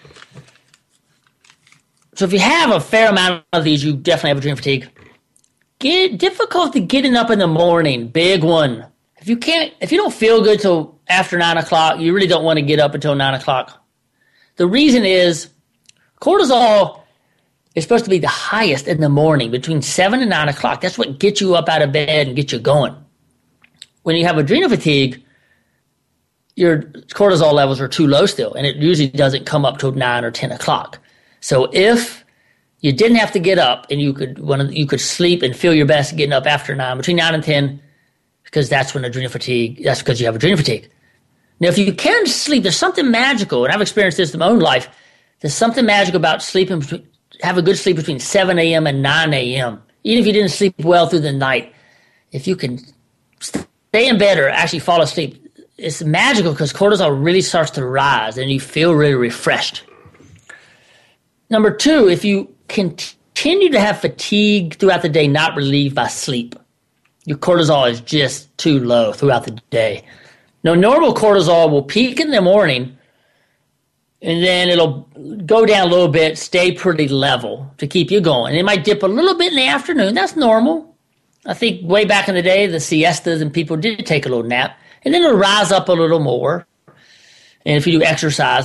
So if you have a fair amount of these, you definitely have adrenal fatigue. Get difficulty getting up in the morning, big one. If you can't, if you don't feel good till after nine o'clock, you really don't want to get up until nine o'clock. The reason is cortisol is supposed to be the highest in the morning, between seven and nine o'clock. That's what gets you up out of bed and gets you going. When you have adrenal fatigue, your cortisol levels are too low still, and it usually doesn't come up till nine or ten o'clock. So if you didn't have to get up and you could when you could sleep and feel your best getting up after nine, between nine and ten, because that's when adrenal fatigue, that's because you have adrenal fatigue. Now, if you can sleep, there's something magical, and I've experienced this in my own life. There's something magical about sleeping, between, have a good sleep between seven a.m. and nine a.m. Even if you didn't sleep well through the night, if you can stay in bed or actually fall asleep, it's magical because cortisol really starts to rise and you feel really refreshed. Number two, if you continue to have fatigue throughout the day not relieved by sleep, your cortisol is just too low throughout the day. Now, normal cortisol will peak in the morning, and then it'll go down a little bit, stay pretty level to keep you going. It might dip a little bit in the afternoon. That's normal. I think way back in the day, the siestas and people did take a little nap, and then it'll rise up a little more. And if you do exercising,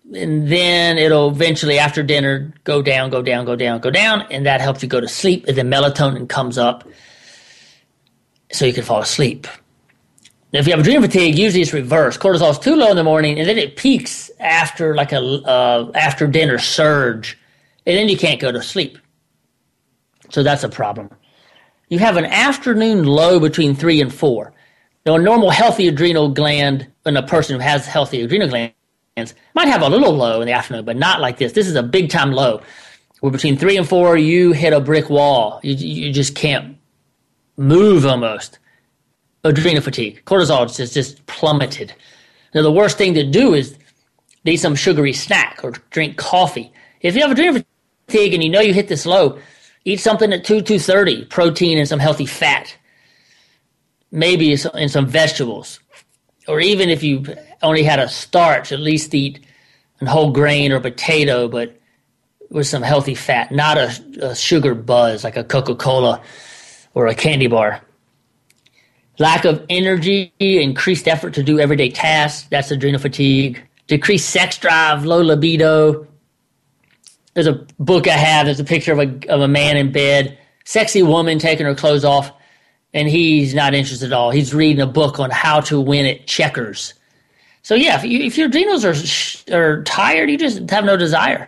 and then it'll eventually, after dinner, go down, go down, go down, go down, and that helps you go to sleep, and then melatonin comes up so you can fall asleep. Now, if you have adrenal fatigue, usually it's reversed. Cortisol is too low in the morning, and then it peaks after like a uh, after dinner surge, and then you can't go to sleep. So that's a problem. You have an afternoon low between three and four. Now, a normal healthy adrenal gland, and a person who has healthy adrenal glands might have a little low in the afternoon, but not like this. This is a big time low. Where between three and four, you hit a brick wall. You, you just can't move almost. Adrenal fatigue. Cortisol is just, just plummeted. Now, the worst thing to do is eat some sugary snack or drink coffee. If you have adrenal fatigue and you know you hit this low, eat something at two, two thirty, protein and some healthy fat. Maybe in some vegetables. Or even if you only had a starch, at least eat a whole grain or potato, but with some healthy fat, not a, a sugar buzz like a Coca-Cola or a candy bar. Lack of energy, increased effort to do everyday tasks, that's adrenal fatigue. Decreased sex drive, low libido. There's a book I have, there's a picture of a, of a man in bed, sexy woman taking her clothes off, and he's not interested at all. He's reading a book on how to win at checkers. So yeah, if, you, if your adrenals are, are tired, you just have no desire.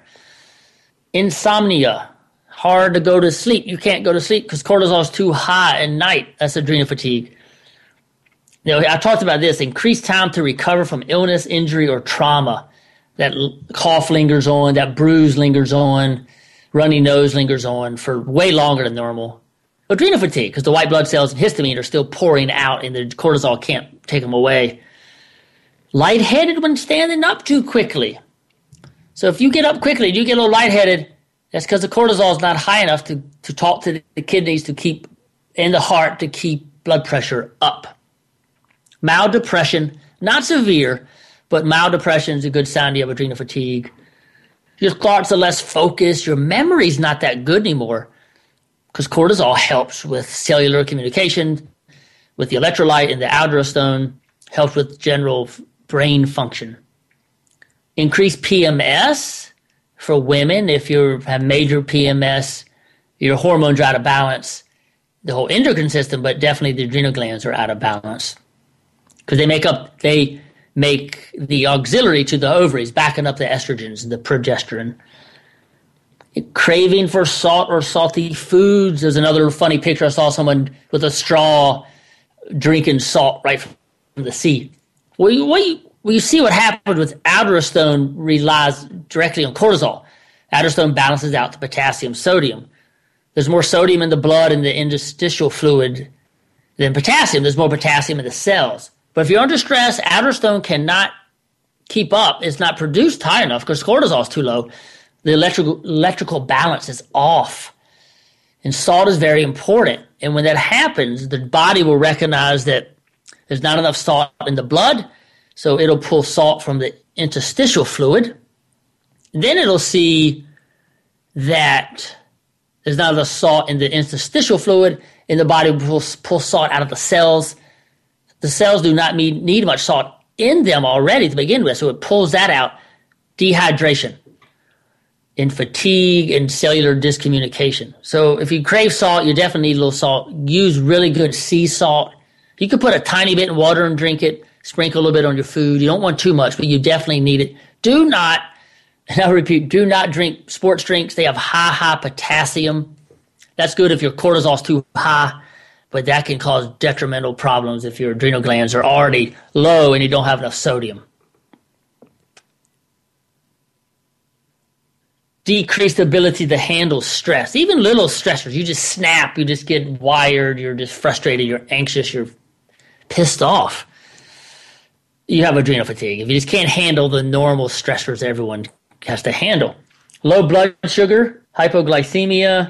Insomnia, hard to go to sleep. You can't go to sleep because cortisol is too high at night. That's adrenal fatigue. You know, I talked about this, increased time to recover from illness, injury, or trauma. That cough lingers on, that bruise lingers on, runny nose lingers on for way longer than normal. Adrenal fatigue, because the white blood cells and histamine are still pouring out and the cortisol can't take them away. Lightheaded when standing up too quickly. So if you get up quickly, you get a little lightheaded, that's because the cortisol is not high enough to, to talk to the kidneys to keep, and the heart to keep blood pressure up. Mild depression, not severe, but mild depression is a good sign you have adrenal fatigue. Your thoughts are less focused. Your memory's not that good anymore because cortisol helps with cellular communication, with the electrolyte and the aldosterone, helps with general brain function. Increased P M S for women. If you have major P M S, your hormones are out of balance. The whole endocrine system, but definitely the adrenal glands are out of balance because they make up, they make the auxiliary to the ovaries, backing up the estrogens and the progesterone. Craving for salt or salty foods. There's another funny picture. I saw someone with a straw drinking salt right from the sea. Well, you, well, you, well, you see what happened with aldosterone relies directly on cortisol. Aldosterone balances out the potassium, sodium. There's more sodium in the blood and the interstitial fluid than potassium. There's more potassium in the cells. But if you're under stress, aldosterone cannot keep up. It's not produced high enough because cortisol is too low. The electrical electrical balance is off. And salt is very important. And when that happens, the body will recognize that there's not enough salt in the blood, so it'll pull salt from the interstitial fluid. Then it'll see that there's not enough salt in the interstitial fluid, and the body will pull, pull salt out of the cells. The cells do not need, need much salt in them already to begin with, so it pulls that out. Dehydration and fatigue and cellular discommunication. So if you crave salt, you definitely need a little salt. Use really good sea salt. You can put a tiny bit in water and drink it. Sprinkle a little bit on your food. You don't want too much, but you definitely need it. Do not, and I'll repeat, do not drink sports drinks. They have high, high potassium. That's good if your cortisol is too high, but that can cause detrimental problems if your adrenal glands are already low and you don't have enough sodium. Decreased ability to handle stress. Even little stressors. You just snap. You just get wired. You're just frustrated. You're anxious. You're pissed off. You have adrenal fatigue. If you just can't handle the normal stressors everyone has to handle. Low blood sugar, hypoglycemia.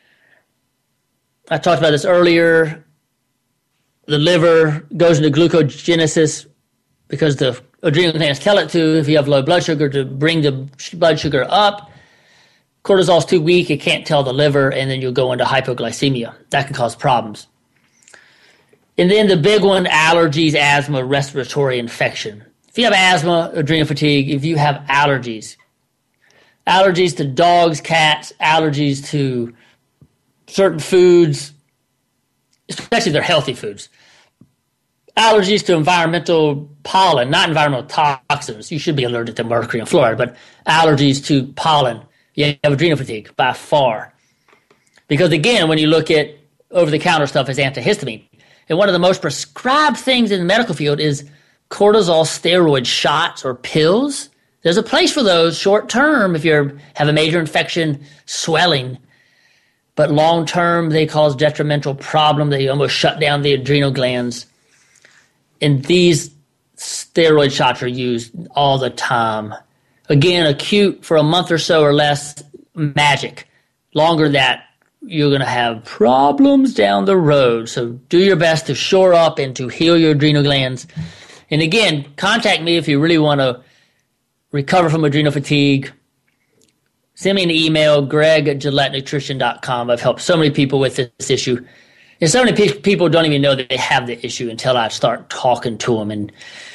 I talked about this earlier. The liver goes into glucogenesis because the adrenal glands tell it to, if you have low blood sugar, to bring the blood sugar up. Cortisol's too weak, it can't tell the liver, and then you'll go into hypoglycemia. That can cause problems. And then the big one, allergies, asthma, respiratory infection. if you have asthma, adrenal fatigue, if you have allergies, allergies to dogs, cats, allergies to certain foods, especially they're healthy foods, allergies to environmental pollen, not environmental toxins. You should be allergic to mercury and fluoride, but allergies to pollen. You have adrenal fatigue by far. Because again, when you look at over-the-counter stuff as antihistamine, and one of the most prescribed things in the medical field is cortisol steroid shots or pills. There's a place for those short-term if you have a major infection, swelling. But long-term, they cause detrimental problem. They almost shut down the adrenal glands. And these steroid shots are used all the time. Again, acute for a month or so or less, magic. Longer than that, you're going to have problems down the road. So do your best to shore up and to heal your adrenal glands. And again, contact me if you really want to recover from adrenal fatigue. Send me an email, greg at gillette nutrition dot com. I've helped so many people with this issue. And so many pe- people don't even know that they have the issue until I start talking to them and,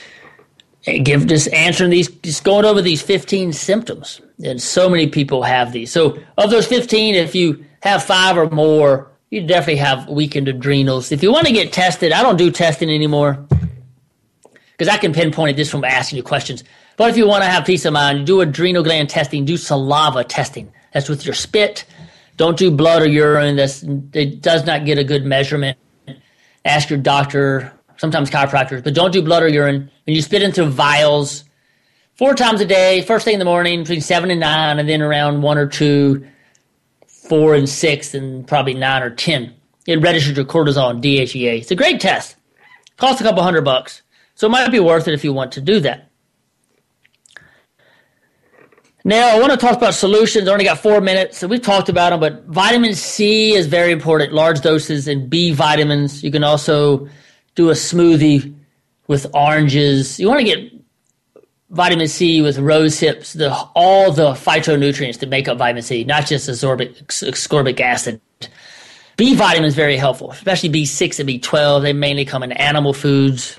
and give just answering these, just going over these fifteen symptoms. And so many people have these. So of those fifteen, if you have five or more, you definitely have weakened adrenals. If you want to get tested, I don't do testing anymore because I can pinpoint it just from asking you questions. But if you want to have peace of mind, do adrenal gland testing, do saliva testing. That's with your spit. Don't do blood or urine. That's, it does not get a good measurement. Ask your doctor, sometimes chiropractors, but don't do blood or urine. When you spit into vials four times a day, first thing in the morning between seven and nine, and then around one or two, four and six, and probably nine or ten. It registers your cortisol and D H E A. It's a great test. Costs a couple hundred bucks. So it might be worth it if you want to do that. Now, I want to talk about solutions. I only got four minutes, so we've talked about them, but vitamin C is very important, large doses, and B vitamins. You can also do a smoothie with oranges. You want to get vitamin C with rose hips, the, all the phytonutrients to make up vitamin C, not just ascorbic, ascorbic acid. B vitamin is very helpful, especially B six and B twelve. They mainly come in animal foods.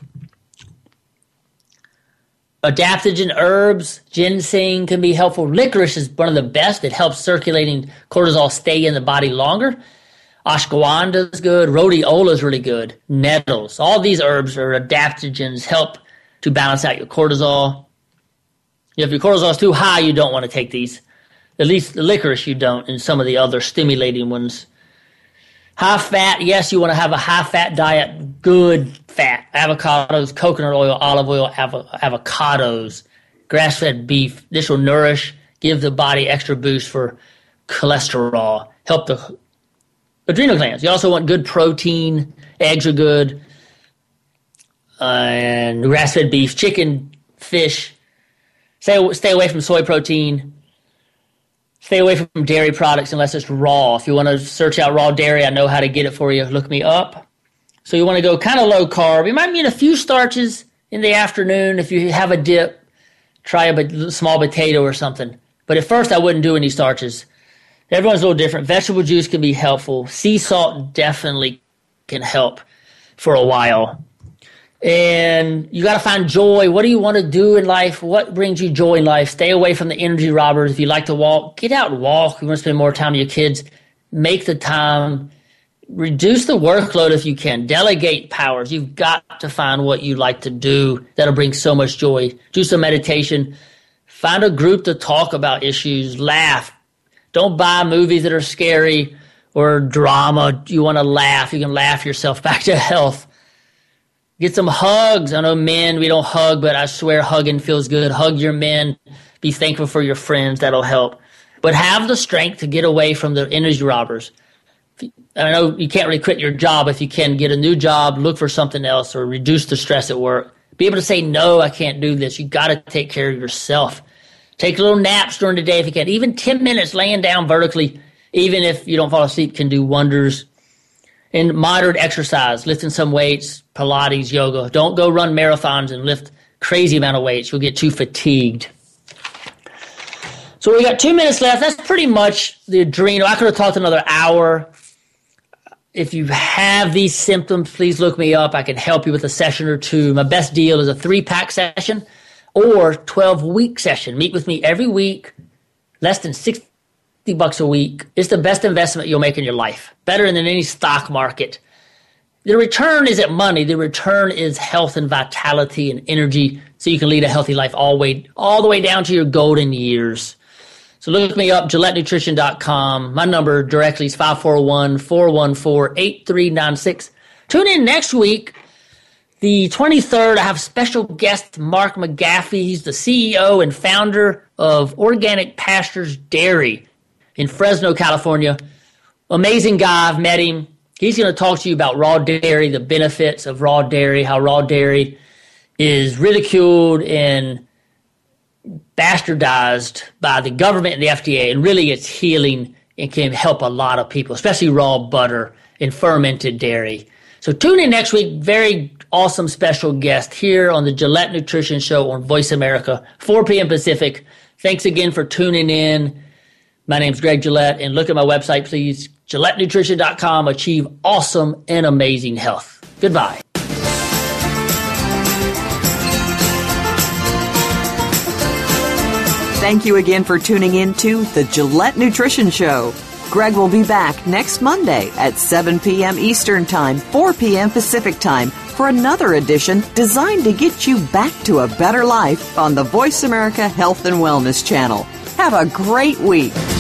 Adaptogen herbs, ginseng can be helpful. Licorice is one of the best. It helps circulating cortisol stay in the body longer. Ashwagandha is good. Rhodiola is really good. Nettles. All these herbs are adaptogens, help to balance out your cortisol. If your cortisol is too high, you don't want to take these. At least the licorice you don't, and some of the other stimulating ones. High fat, yes, you want to have a high fat diet, good fat. Avocados, coconut oil, olive oil, av- avocados, grass-fed beef. This will nourish, give the body extra boost for cholesterol, help the adrenal glands. You also want good protein. Eggs are good. Uh, and grass-fed beef, chicken, fish. Stay, stay away from soy protein. Stay away from dairy products unless it's raw. If you want to search out raw dairy, I know how to get it for you. Look me up. So you want to go kind of low carb. You might need a few starches in the afternoon. If you have a dip, try a small potato or something. But at first, I wouldn't do any starches. Everyone's a little different. Vegetable juice can be helpful. Sea salt definitely can help for a while. And you got to find joy. What do you want to do in life? What brings you joy in life? Stay away from the energy robbers. If you like to walk, get out and walk. You want to spend more time with your kids, make the time. Reduce the workload if you can. Delegate powers. You've got to find what you like to do that'll bring so much joy. Do some meditation. Find a group to talk about issues. Laugh. Don't buy movies that are scary or drama. You want to laugh. You can laugh yourself back to health. Get some hugs. I know men, we don't hug, but I swear hugging feels good. Hug your men. Be thankful for your friends. That'll help. But have the strength to get away from the energy robbers. I know you can't really quit your job. If you can, get a new job, look for something else, or reduce the stress at work. Be able to say, no, I can't do this. You got to take care of yourself. Take little naps during the day if you can. Even ten minutes laying down vertically, even if you don't fall asleep, can do wonders. And moderate exercise, lifting some weights, Pilates, yoga. Don't go run marathons and lift crazy amount of weights. You'll get too fatigued. So we got two minutes left. That's pretty much the adrenal. I could have talked another hour. If you have these symptoms, please look me up. I can help you with a session or two. My best deal is a three-pack session. or twelve-week session. Meet with me every week, less than sixty bucks a week. It's the best investment you'll make in your life, better than any stock market. The return isn't money. The return is health and vitality and energy, so you can lead a healthy life all, way, all the way down to your golden years. So look me up, Gillette Nutrition dot com. My number directly is five four one, four one four, eight three nine six. Tune in next week, the twenty-third. I have special guest Mark McGaffey. He's the C E O and founder of Organic Pastures Dairy in Fresno, California. Amazing guy. I've met him. He's going to talk to you about raw dairy, the benefits of raw dairy, how raw dairy is ridiculed and bastardized by the government and the F D A, and really it's healing and can help a lot of people, especially raw butter and fermented dairy. So tune in next week. Very awesome special guest here on the Gillette Nutrition Show on Voice America, four p.m. Pacific. Thanks again for tuning in. My name's Greg Gillette, and look at my website, please, Gillette Nutrition dot com. Achieve awesome and amazing health. Goodbye. Thank you again for tuning in to the Gillette Nutrition Show. Greg will be back next Monday at seven p.m. Eastern Time, four p.m. Pacific Time for another edition designed to get you back to a better life on the Voice America Health and Wellness Channel. Have a great week.